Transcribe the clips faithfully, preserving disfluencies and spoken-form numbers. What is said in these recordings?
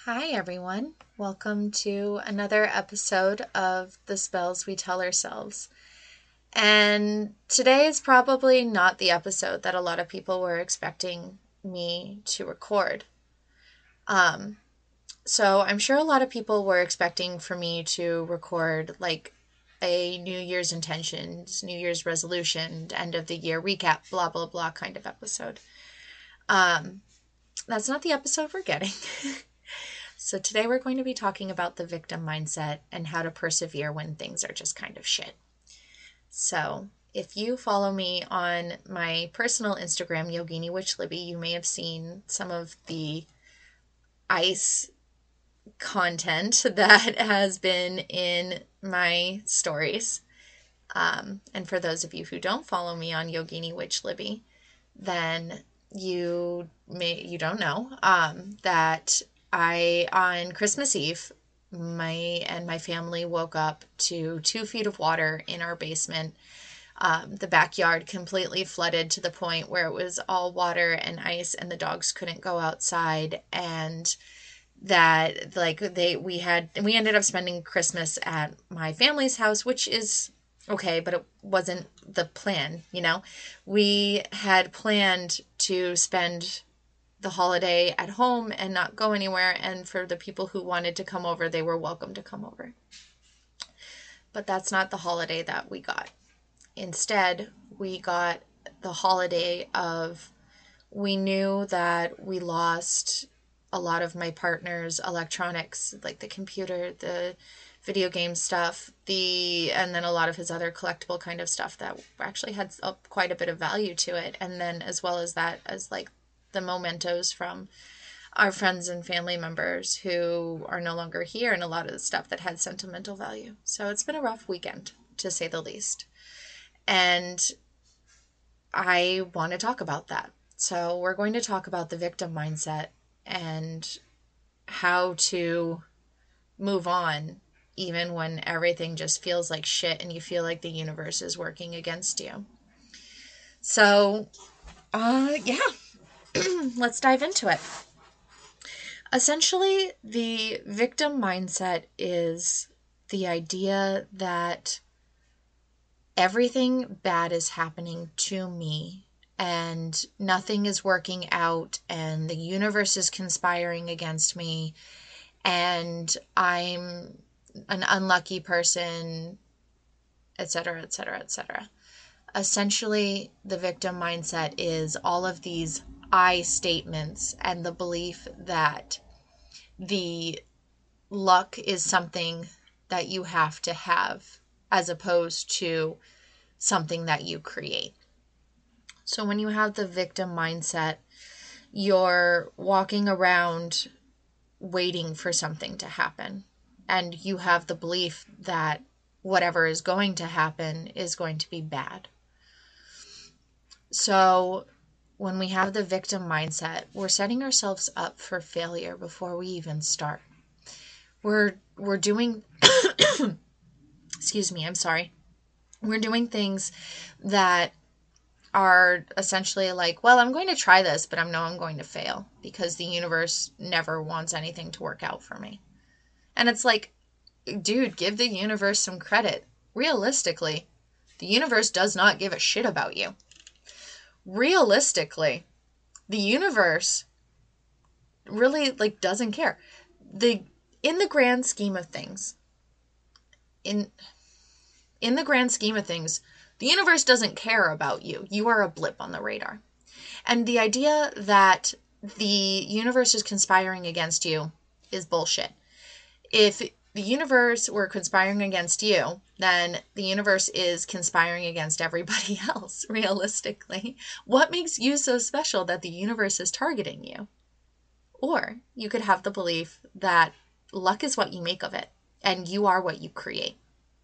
Hi, everyone. Welcome to another episode of The Spells We Tell Ourselves. And today is probably not the episode that a lot of people were expecting me to record. Um, so I'm sure a lot of people were expecting for me to record like a New Year's intentions, New Year's resolution, end of the year recap, blah, blah, blah kind of episode. Um, that's not the episode we're getting. So today we're going to be talking about the victim mindset and how to persevere when things are just kind of shit. So if you follow me on my personal Instagram, Yogini Witch Libby, you may have seen some of the ice content that has been in my stories. Um, and for those of you who don't follow me on Yogini Witch Libby, then you may you don't know um, that I, on Christmas Eve, my and my family woke up to two feet of water in our basement. Um, the backyard completely flooded to the point where it was all water and ice, and the dogs couldn't go outside. And that, like, they we had we ended up spending Christmas at my family's house, which is okay, but it wasn't the plan. You know, we had planned to spend the holiday at home and not go anywhere. And for the people who wanted to come over, they were welcome to come over. But that's not the holiday that we got. Instead, we got the holiday of we knew that we lost a lot of my partner's electronics, like the computer, the video game stuff, the and then a lot of his other collectible kind of stuff that actually had a, quite a bit of value to it. And then as well as that, as like the mementos from our friends and family members who are no longer here, and a lot of the stuff that had sentimental value. So it's been a rough weekend, to say the least. And I want to talk about that. So we're going to talk about the victim mindset and how to move on even when everything just feels like shit and you feel like the universe is working against you. So, uh, yeah. Let's dive into it. Essentially, the victim mindset is the idea that everything bad is happening to me and nothing is working out and the universe is conspiring against me and I'm an unlucky person, et cetera, et cetera, et cetera. Essentially, the victim mindset is all of these I statements and the belief that the luck is something that you have to have as opposed to something that you create. So when you have the victim mindset, you're walking around waiting for something to happen. And you have the belief that whatever is going to happen is going to be bad. So when we have the victim mindset, we're setting ourselves up for failure before we even start. We're we're doing excuse me, I'm sorry. We're doing things that are essentially like, well, I'm going to try this, but I know I'm going to fail because the universe never wants anything to work out for me. And it's like, dude, give the universe some credit. Realistically, the universe does not give a shit about you. Realistically, the universe really like doesn't care. The in the grand scheme of things, in in the grand scheme of things, the universe doesn't care about you. You are a blip on the radar. And the idea that the universe is conspiring against you is bullshit. If the universe were conspiring against you, then the universe is conspiring against everybody else, realistically. What makes you so special that the universe is targeting you? Or you could have the belief that luck is what you make of it, and you are what you create.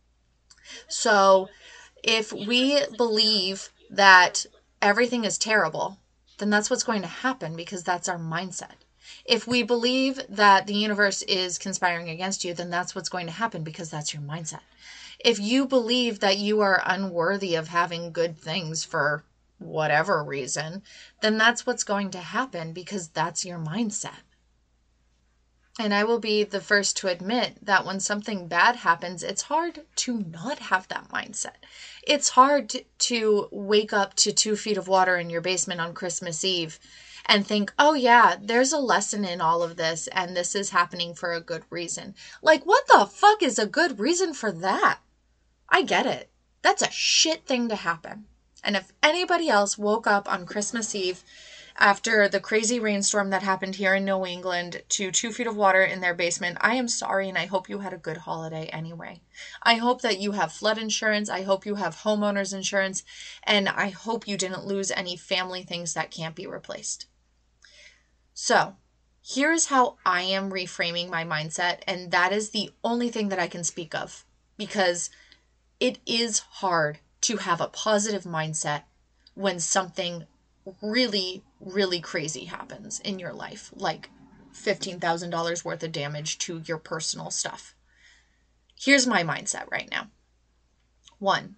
So if we believe that everything is terrible, then that's what's going to happen because that's our mindset. If we believe that the universe is conspiring against you, then that's what's going to happen because that's your mindset. If you believe that you are unworthy of having good things for whatever reason, then that's what's going to happen because that's your mindset. And I will be the first to admit that when something bad happens, it's hard to not have that mindset. It's hard to, to wake up to two feet of water in your basement on Christmas Eve and think, oh yeah, there's a lesson in all of this and this is happening for a good reason. Like, what the fuck is a good reason for that? I get it. That's a shit thing to happen. And if anybody else woke up on Christmas Eve after the crazy rainstorm that happened here in New England to two feet of water in their basement, I am sorry, and I hope you had a good holiday anyway. I hope that you have flood insurance. I hope you have homeowners insurance. And I hope you didn't lose any family things that can't be replaced. So here's how I am reframing my mindset. And that is the only thing that I can speak of, because it is hard to have a positive mindset when something really, really crazy happens in your life, like fifteen thousand dollars worth of damage to your personal stuff. Here's my mindset right now. One,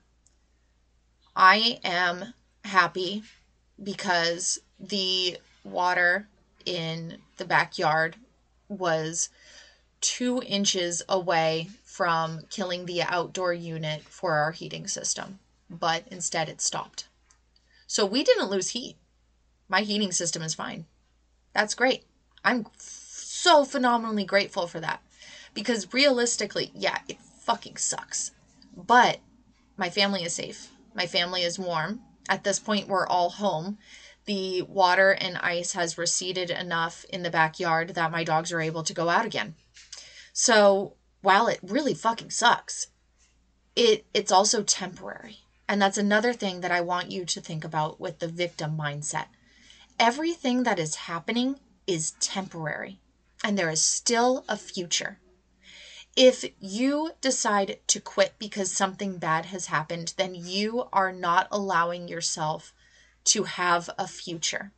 I am happy because the water in the backyard was two inches away from killing the outdoor unit for our heating system, but instead it stopped. So we didn't lose heat. My heating system is fine. That's great. I'm so phenomenally grateful for that, because realistically, yeah, it fucking sucks, but my family is safe. My family is warm. At this point, we're all home. The water and ice has receded enough in the backyard that my dogs are able to go out again. So while it really fucking sucks, it it's also temporary. And that's another thing that I want you to think about with the victim mindset. Everything that is happening is temporary, and there is still a future. If you decide to quit because something bad has happened, then you are not allowing yourself to have a future.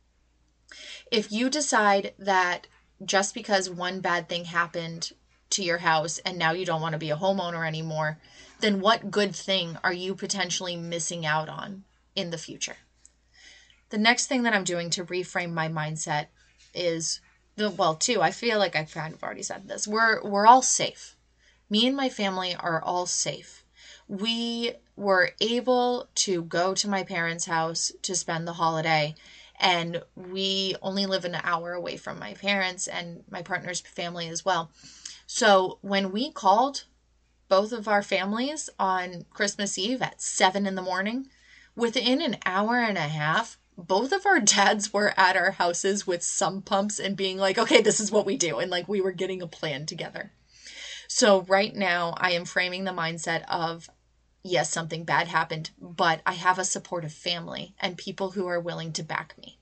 If you decide that just because one bad thing happened to your house and now you don't want to be a homeowner anymore, then what good thing are you potentially missing out on in the future? The next thing that I'm doing to reframe my mindset is, the well, two, I feel like I've kind of already said this. We're we're all safe. Me and my family are all safe. We were able to go to my parents' house to spend the holiday, and we only live an hour away from my parents and my partner's family as well. So when we called both of our families on Christmas Eve at seven in the morning, within an hour and a half, both of our dads were at our houses with sump pumps and being like, okay, this is what we do. And like, we were getting a plan together. So right now I am framing the mindset of, yes, something bad happened, but I have a supportive family and people who are willing to back me.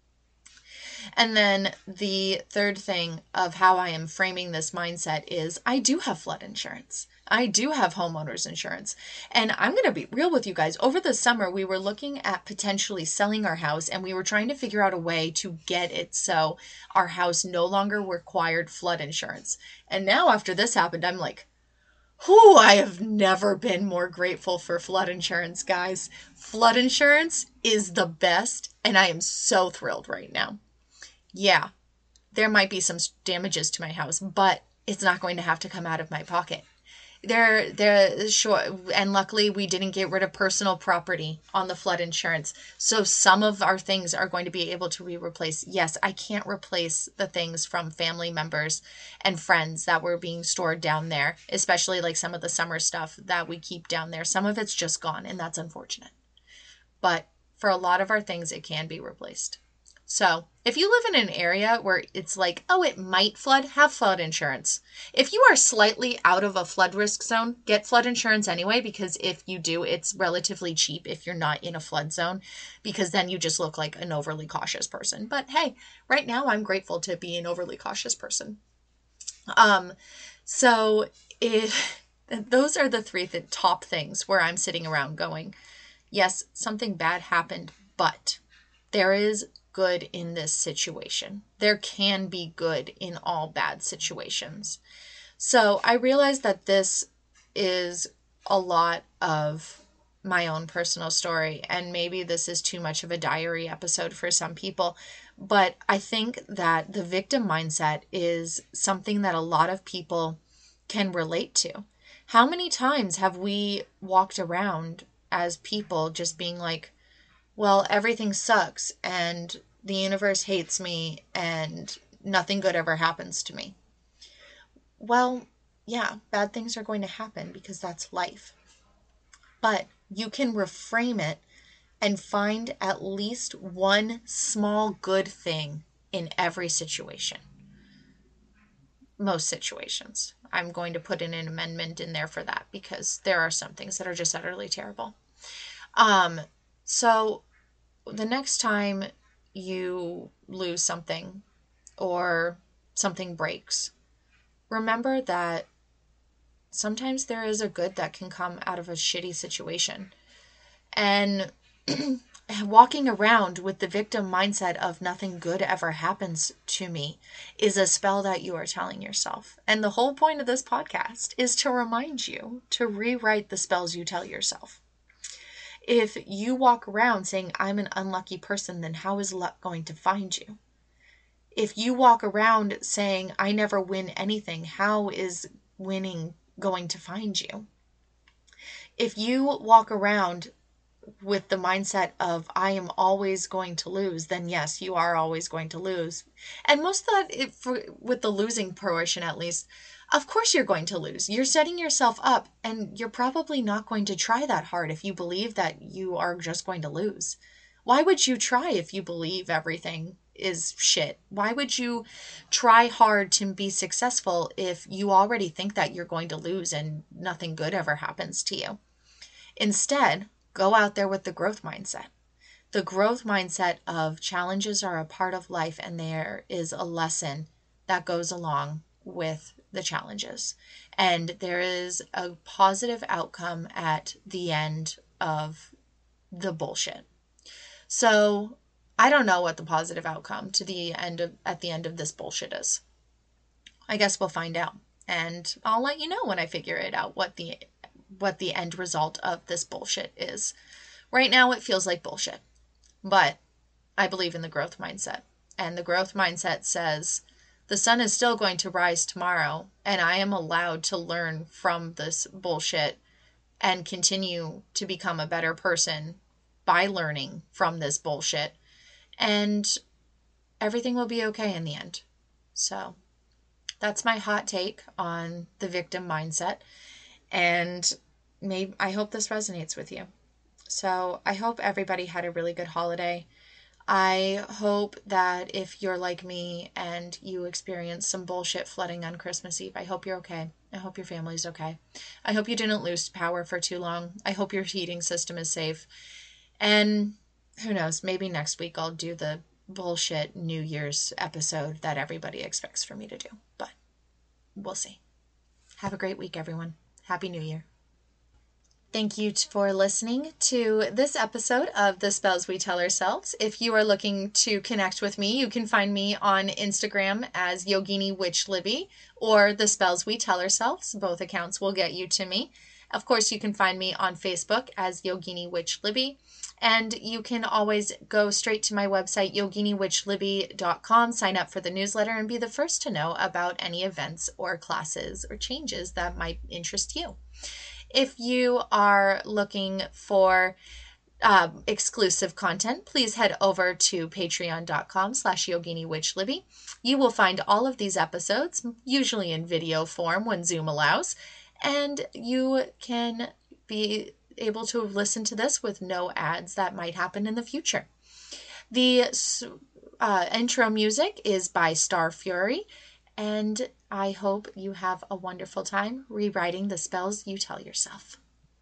And then the third thing of how I am framing this mindset is I do have flood insurance. I do have homeowners insurance. And I'm going to be real with you guys. Over the summer, we were looking at potentially selling our house, and we were trying to figure out a way to get it so our house no longer required flood insurance. And now after this happened, I'm like, whew, I have never been more grateful for flood insurance, guys. Flood insurance is the best, and I am so thrilled right now. Yeah, there might be some damages to my house, but it's not going to have to come out of my pocket. There, there, sure, and luckily we didn't get rid of personal property on the flood insurance. So some of our things are going to be able to be replaced. Yes, I can't replace the things from family members and friends that were being stored down there, especially like some of the summer stuff that we keep down there. Some of it's just gone, and that's unfortunate. But for a lot of our things, it can be replaced. So if you live in an area where it's like, oh, it might flood, have flood insurance. If you are slightly out of a flood risk zone, get flood insurance anyway, because if you do, it's relatively cheap if you're not in a flood zone, because then you just look like an overly cautious person. But hey, right now I'm grateful to be an overly cautious person. Um, so if those are the three th- top things where I'm sitting around going, yes, something bad happened, but there is good in this situation. There can be good in all bad situations. So I realize that this is a lot of my own personal story, and maybe this is too much of a diary episode for some people, but I think that the victim mindset is something that a lot of people can relate to. How many times have we walked around as people just being like, well, everything sucks and the universe hates me and nothing good ever happens to me? Well, yeah, bad things are going to happen because that's life. But you can reframe it and find at least one small good thing in every situation. Most situations. I'm going to put in an amendment in there for that because there are some things that are just utterly terrible. Um, so the next time you lose something or something breaks, remember that sometimes there is a good that can come out of a shitty situation. And walking around with the victim mindset of nothing good ever happens to me is a spell that you are telling yourself. And the whole point of this podcast is to remind you to rewrite the spells you tell yourself. If you walk around saying, I'm an unlucky person, then how is luck going to find you? If you walk around saying, I never win anything, how is winning going to find you? If you walk around with the mindset of I am always going to lose, then yes, you are always going to lose. And most of that, it, for, with the losing portion at least, of course you're going to lose. You're setting yourself up, and you're probably not going to try that hard if you believe that you are just going to lose. Why would you try if you believe everything is shit? Why would you try hard to be successful if you already think that you're going to lose and nothing good ever happens to you? Instead, go out there with the growth mindset. The growth mindset of challenges are a part of life, and there is a lesson that goes along with the challenges. And there is a positive outcome at the end of the bullshit. So I don't know what the positive outcome to the end of at the end of this bullshit is. I guess we'll find out. And I'll let you know when I figure it out what the what the end result of this bullshit is. Right now it feels like bullshit. But I believe in the growth mindset. And the growth mindset says the sun is still going to rise tomorrow, and I am allowed to learn from this bullshit and continue to become a better person by learning from this bullshit. And everything will be okay in the end. So that's my hot take on the victim mindset. And maybe I hope this resonates with you. So I hope everybody had a really good holiday. I hope that if you're like me and you experience some bullshit flooding on Christmas Eve, I hope you're okay. I hope your family's okay. I hope you didn't lose power for too long. I hope your heating system is safe. And who knows, maybe next week I'll do the bullshit New Year's episode that everybody expects for me to do. But we'll see. Have a great week, everyone. Happy New Year. Thank you for listening to this episode of The Spells We Tell Ourselves. If you are looking to connect with me, you can find me on Instagram as Yogini Witch Libby or The Spells We Tell Ourselves. Both accounts will get you to me. Of course, you can find me on Facebook as Yogini Witch Libby. And you can always go straight to my website, yogini witch libby dot com, sign up for the newsletter, and be the first to know about any events or classes or changes that might interest you. If you are looking for uh, exclusive content, please head over to patreon.com slash yoginiwitchlibby. You will find all of these episodes, usually in video form when Zoom allows, and you can be able to listen to this with no ads that might happen in the future. The uh, intro music is by Star Fury, and I hope you have a wonderful time rewriting the spells you tell yourself.